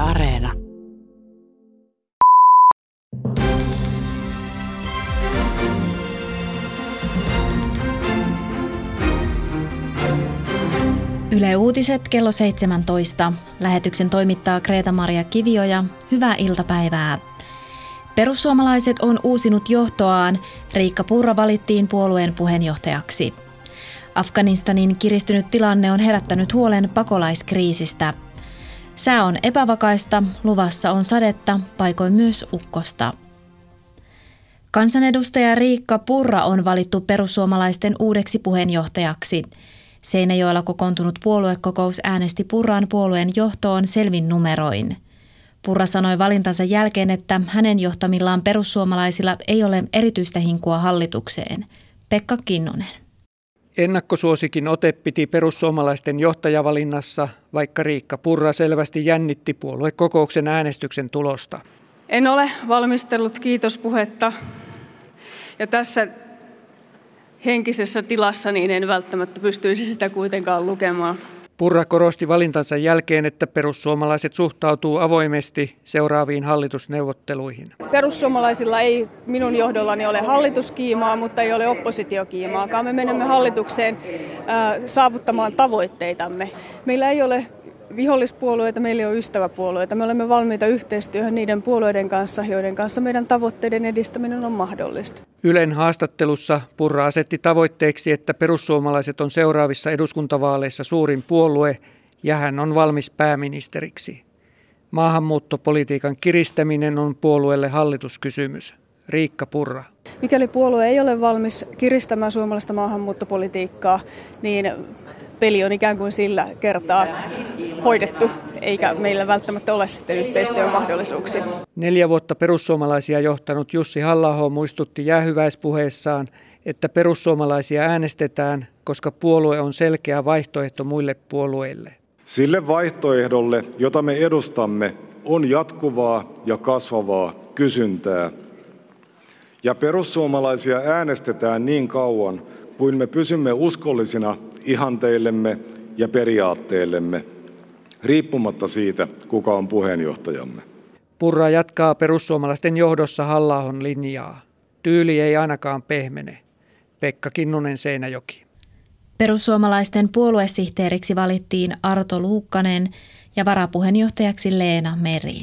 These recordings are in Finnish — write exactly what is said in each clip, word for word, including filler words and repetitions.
Areena. Yle Uutiset kello seitsemäntoista. Lähetyksen toimittaa Kreta-Maria Kivioja. Hyvää iltapäivää. Perussuomalaiset on uusinut johtoaan. Riikka Purra valittiin puolueen puheenjohtajaksi. Afganistanin kiristynyt tilanne on herättänyt huolen pakolaiskriisistä. Sää on epävakaista, luvassa on sadetta, paikoin myös ukkosta. Kansanedustaja Riikka Purra on valittu perussuomalaisten uudeksi puheenjohtajaksi. Seinäjoella kokoontunut puoluekokous äänesti Purran puolueen johtoon selvin numeroin. Purra sanoi valintansa jälkeen, että hänen johtamillaan perussuomalaisilla ei ole erityistä hinkua hallitukseen. Pekka Kinnunen. Ennakkosuosikin ote piti perussuomalaisten johtajavalinnassa, vaikka Riikka Purra selvästi jännitti puoluekokouksen äänestyksen tulosta. En ole valmistellut kiitospuhetta ja tässä henkisessä tilassa niin en välttämättä pystyisi sitä kuitenkaan lukemaan. Purra korosti valintansa jälkeen, että perussuomalaiset suhtautuu avoimesti seuraaviin hallitusneuvotteluihin. Perussuomalaisilla ei minun johdollani ole hallituskiimaa, mutta ei ole oppositiokiimaakaan. Me menemme hallitukseen äh, saavuttamaan tavoitteitamme. Meillä ei ole vihollispuolueita, meillä ei ole ystäväpuolueita. Me olemme valmiita yhteistyöhön niiden puolueiden kanssa, joiden kanssa meidän tavoitteiden edistäminen on mahdollista. Ylen haastattelussa Purra asetti tavoitteeksi, että perussuomalaiset on seuraavissa eduskuntavaaleissa suurin puolue ja hän on valmis pääministeriksi. Maahanmuuttopolitiikan kiristäminen on puolueelle hallituskysymys. Riikka Purra. Mikäli puolue ei ole valmis kiristämään suomalaista maahanmuuttopolitiikkaa, niin peli on ikään kuin sillä kertaa hoidettu, eikä meillä välttämättä ole sitten yhteistyön mahdollisuuksia. Neljä vuotta perussuomalaisia johtanut Jussi Halla-aho muistutti jäähyväispuheessaan, että perussuomalaisia äänestetään, koska puolue on selkeä vaihtoehto muille puolueille. Sille vaihtoehdolle, jota me edustamme, on jatkuvaa ja kasvavaa kysyntää. Ja perussuomalaisia äänestetään niin kauan, kuin me pysymme uskollisina ihanteillemme ja periaatteillemme, riippumatta siitä, kuka on puheenjohtajamme. Purra jatkaa perussuomalaisten johdossa Halla-ahon linjaa. Tyyli ei ainakaan pehmene. Pekka Kinnunen, Seinäjoki. Perussuomalaisten puoluesihteeriksi valittiin Arto Luukkanen ja varapuheenjohtajaksi Leena Meri.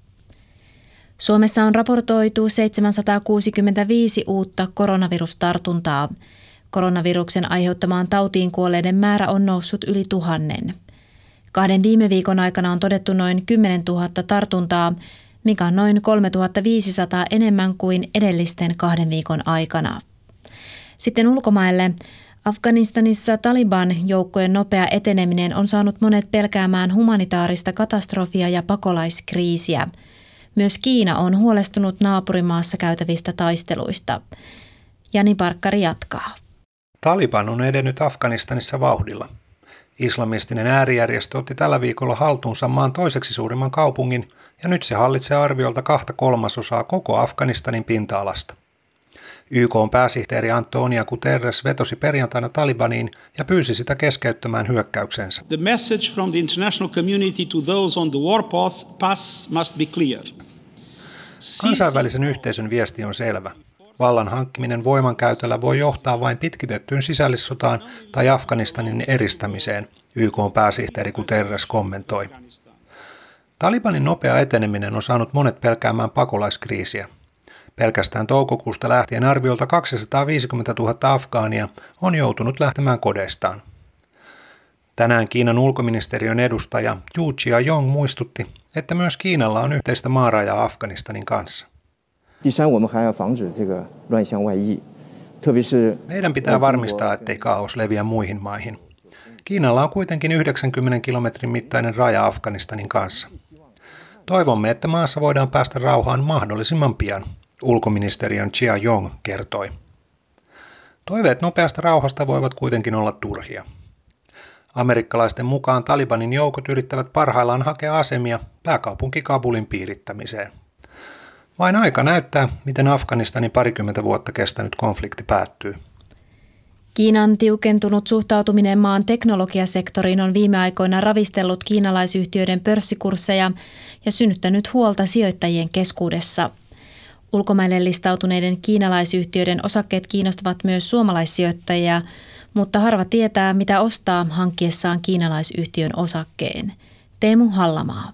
Suomessa on raportoitu seitsemänsataakuusikymmentäviisi uutta koronavirustartuntaa. Koronaviruksen aiheuttamaan tautiin kuolleiden määrä on noussut yli tuhannen. Kahden viime viikon aikana on todettu noin kymmenen tuhatta tartuntaa, mikä on noin kolmetuhattaviisisataa enemmän kuin edellisten kahden viikon aikana. Sitten ulkomaille. Afganistanissa Taliban joukkojen nopea eteneminen on saanut monet pelkäämään humanitaarista katastrofia ja pakolaiskriisiä. Myös Kiina on huolestunut naapurimaassa käytävistä taisteluista. Jani Parkkari jatkaa. Taliban on edennyt Afganistanissa vauhdilla. Islamistinen äärijärjestö otti tällä viikolla haltuunsa maan toiseksi suurimman kaupungin ja nyt se hallitsee arviolta kahta kolmasosaa koko Afganistanin pinta-alasta. Y K:n pääsihteeri Antonio Guterres vetosi perjantaina Talibaniin ja pyysi sitä keskeyttämään hyökkäyksensä. The message from the international community to those on the warpath path must be clear. Kansainvälisen yhteisön viesti on selvä. Vallan hankkiminen voimankäytöllä voi johtaa vain pitkitettyyn sisällissotaan tai Afganistanin eristämiseen, Y K:n pääsihteeri Guterres kommentoi. Talibanin nopea eteneminen on saanut monet pelkäämään pakolaiskriisiä. Pelkästään toukokuusta lähtien arviolta kaksisataaviisikymmentätuhatta afgaania on joutunut lähtemään kodeistaan. Tänään Kiinan ulkoministeriön edustaja Yu Jia-yong muistutti, että myös Kiinalla on yhteistä maarajaa Afganistanin kanssa. Meidän pitää varmistaa, ettei kaos leviä muihin maihin. Kiinalla on kuitenkin yhdeksänkymmentä kilometrin mittainen raja Afganistanin kanssa. Toivomme, että maassa voidaan päästä rauhaan mahdollisimman pian, ulkoministeriön Jia-yong kertoi. Toiveet nopeasta rauhasta voivat kuitenkin olla turhia. Amerikkalaisten mukaan Talibanin joukot yrittävät parhaillaan hakea asemia pääkaupunki Kabulin piirittämiseen. Vain aika näyttää, miten Afganistanin parikymmentä vuotta kestänyt konflikti päättyy. Kiinan tiukentunut suhtautuminen maan teknologiasektoriin on viime aikoina ravistellut kiinalaisyhtiöiden pörssikursseja ja synnyttänyt huolta sijoittajien keskuudessa. Ulkomaille listautuneiden kiinalaisyhtiöiden osakkeet kiinnostavat myös suomalaissijoittajia, mutta harva tietää, mitä ostaa hankkiessaan kiinalaisyhtiön osakkeen. Teemu Hallamaa.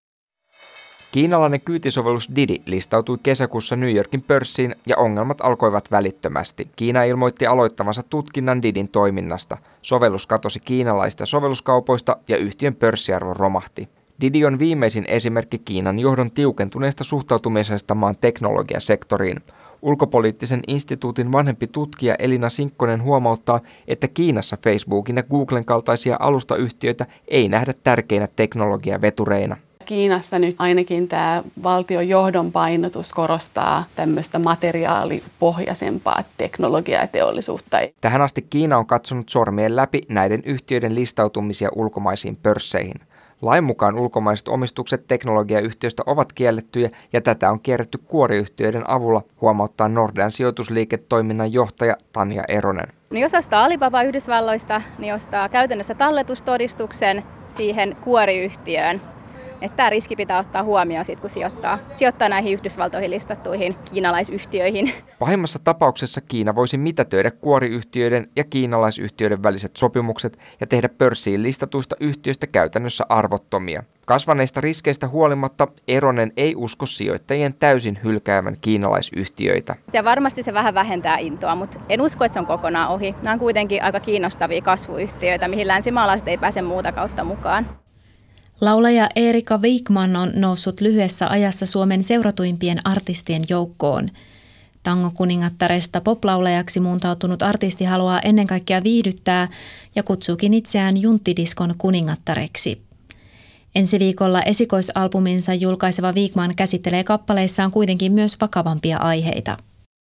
Kiinalainen kyytisovellus Didi listautui kesäkuussa New Yorkin pörssiin ja ongelmat alkoivat välittömästi. Kiina ilmoitti aloittavansa tutkinnan Didin toiminnasta. Sovellus katosi kiinalaisista sovelluskaupoista ja yhtiön pörssiarvo romahti. Didi on viimeisin esimerkki Kiinan johdon tiukentuneesta suhtautumisesta maan teknologiasektoriin. Ulkopoliittisen instituutin vanhempi tutkija Elina Sinkkonen huomauttaa, että Kiinassa Facebookin ja Googlen kaltaisia alustayhtiöitä ei nähdä tärkeinä teknologiavetureina. Kiinassa nyt ainakin tämä valtion johdon painotus korostaa tämmöistä materiaalipohjaisempaa teknologiaa ja teollisuutta. Tähän asti Kiina on katsonut sormien läpi näiden yhtiöiden listautumisia ulkomaisiin pörsseihin. Lain mukaan ulkomaiset omistukset teknologiayhtiöistä ovat kiellettyjä ja tätä on kierretty kuoriyhtiöiden avulla, huomauttaa Nordean sijoitusliiketoiminnan johtaja Tanja Eronen. No jos ostaa Alibaba Yhdysvalloista, niin ostaa käytännössä talletustodistuksen siihen kuoriyhtiöön. Että tämä riski pitää ottaa huomioon, sit, kun sijoittaa, sijoittaa näihin Yhdysvaltoihin listattuihin kiinalaisyhtiöihin. Pahimmassa tapauksessa Kiina voisi mitätöidä kuoriyhtiöiden ja kiinalaisyhtiöiden väliset sopimukset ja tehdä pörssiin listatuista yhtiöistä käytännössä arvottomia. Kasvaneista riskeistä huolimatta Eronen ei usko sijoittajien täysin hylkäävän kiinalaisyhtiöitä. Ja varmasti se vähän vähentää intoa, mutta en usko, että se on kokonaan ohi. Nämä on kuitenkin aika kiinnostavia kasvuyhtiöitä, mihin länsimaalaiset ei pääse muuta kautta mukaan. Laulaja Erika Wigman on noussut lyhyessä ajassa Suomen seuratuimpien artistien joukkoon. Tangokuningattaresta poplaulajaksi muuntautunut artisti haluaa ennen kaikkea viihdyttää ja kutsuukin itseään junttidiskon kuningattareksi. Ensi viikolla esikoisalbuminsa julkaiseva Wigman käsittelee kappaleissaan kuitenkin myös vakavampia aiheita.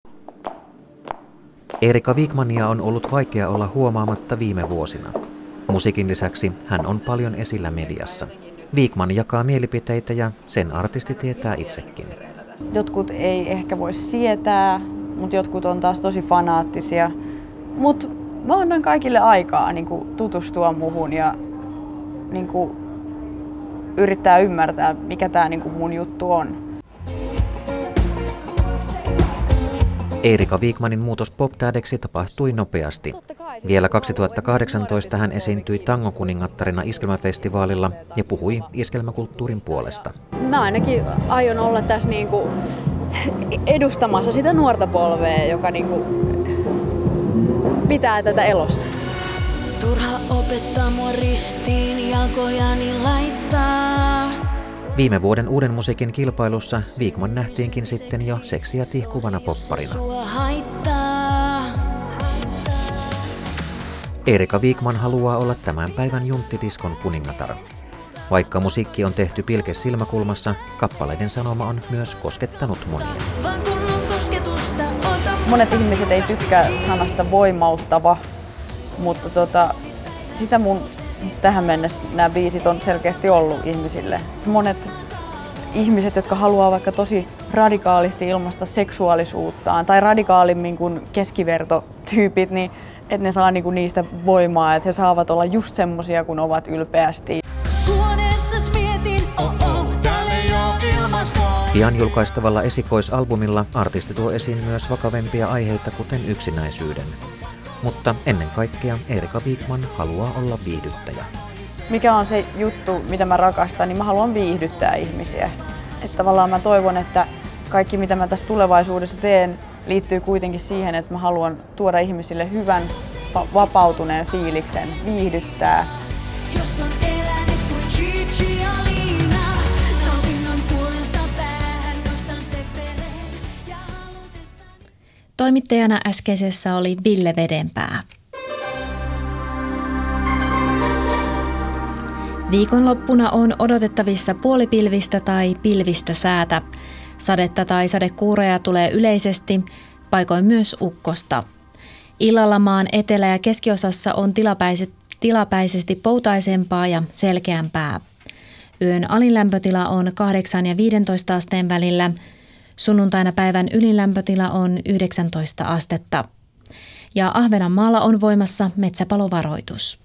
Erika Wigmania on ollut vaikea olla huomaamatta viime vuosina. Musiikin lisäksi hän on paljon esillä mediassa. Wigman jakaa mielipiteitä ja sen artisti tietää itsekin. Jotkut ei ehkä voi sietää, mutta jotkut on taas tosi fanaattisia. Mutta mä annan kaikille aikaa niin kuin tutustua muhun ja niin kuin yrittää ymmärtää, mikä tää niin kuin mun juttu on. Erika Wigmanin muutos poptähdeksi tapahtui nopeasti. Vielä kaksituhattakahdeksantoista hän esiintyi tangokuningattarina iskelmäfestivaalilla ja puhui iskelmäkulttuurin puolesta. Mä ainakin aion olla tässä niinku edustamassa sitä nuorta polvea, joka niinku pitää tätä elossa. Turha opettaa mua ristiin, jalkojani laittaa. Viime vuoden uuden musiikin kilpailussa Wigman nähtiinkin sitten jo seksiä tihkuvana popparina. Erika Wigman haluaa olla tämän päivän junttidiskon kuningatar. Vaikka musiikki on tehty pilke silmäkulmassa, kappaleiden sanoma on myös koskettanut monia. Monet ihmiset ei tykkää sanasta voimauttava, mutta tota, sitä mun tähän mennessä nämä biisit on selkeästi ollut ihmisille. Monet ihmiset, jotka haluaa vaikka tosi radikaalisti ilmaista seksuaalisuuttaan tai radikaalimmin kuin keskivertotyypit, niin että ne saa niinku niistä voimaa, että he saavat olla just semmosia, kun ovat ylpeästi. Pian julkaistavalla esikoisalbumilla artisti tuo esiin myös vakavempia aiheita, kuten yksinäisyyden. Mutta ennen kaikkea Erika Wigman haluaa olla viihdyttäjä. Mikä on se juttu, mitä mä rakastan, niin mä haluan viihdyttää ihmisiä. Että tavallaan mä toivon, että kaikki mitä mä tässä tulevaisuudessa teen liittyy kuitenkin siihen, että mä haluan tuoda ihmisille hyvän, va- vapautuneen fiiliksen, viihdyttää. Jos on elänyt kuin Gigi ja Liina, nautinnon puolesta päähän nostan seppeleen ja halutessaan. Toimittajana äskeisessä oli Ville Vedenpää. Viikonloppuna on odotettavissa puolipilvistä tai pilvistä säätä. Sadetta tai sadekuuroja tulee yleisesti, paikoin myös ukkosta. Illalla maan etelä- ja keskiosassa on tilapäiset, tilapäisesti poutaisempaa ja selkeämpää. Yön alinlämpötila on kahdeksan ja viisitoista asteen välillä. Sunnuntaina päivän ylinlämpötila on yhdeksäntoista astetta. ja Ahvenanmaalla on voimassa metsäpalovaroitus.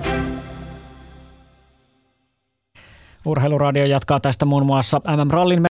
Urheiluradio jatkaa tästä muun muassa M M-rallin